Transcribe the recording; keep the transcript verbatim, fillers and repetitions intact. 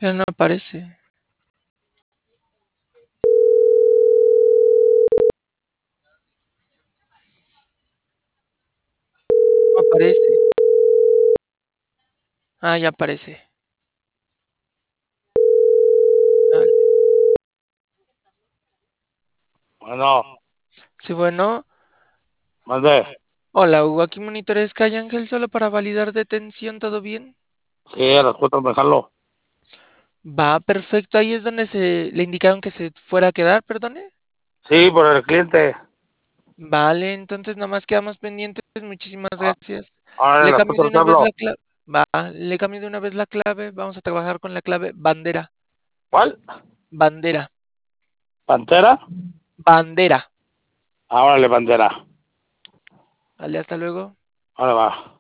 Ya no aparece. No aparece. Ah, ya aparece. Vale. Bueno, Sí, bueno. mandé. Hola, Hugo. Aquí monitores Calle Ángel solo para validar detención. ¿Todo bien? Sí, a las cuatro me jalo. Va, perfecto. Ahí es donde se le indicaron que se fuera a quedar, perdone. Sí, por el cliente. Vale, entonces nada más quedamos pendientes. Muchísimas Ah, gracias. ahora a Le las cambio de cuatro te una vez la hablo. clave. Va, le cambio de una vez la clave. Vamos a trabajar con la clave bandera. ¿Cuál? Bandera. ¿Pantera? Bandera. Ahora le bandera. Vale, hasta luego. Ahora va.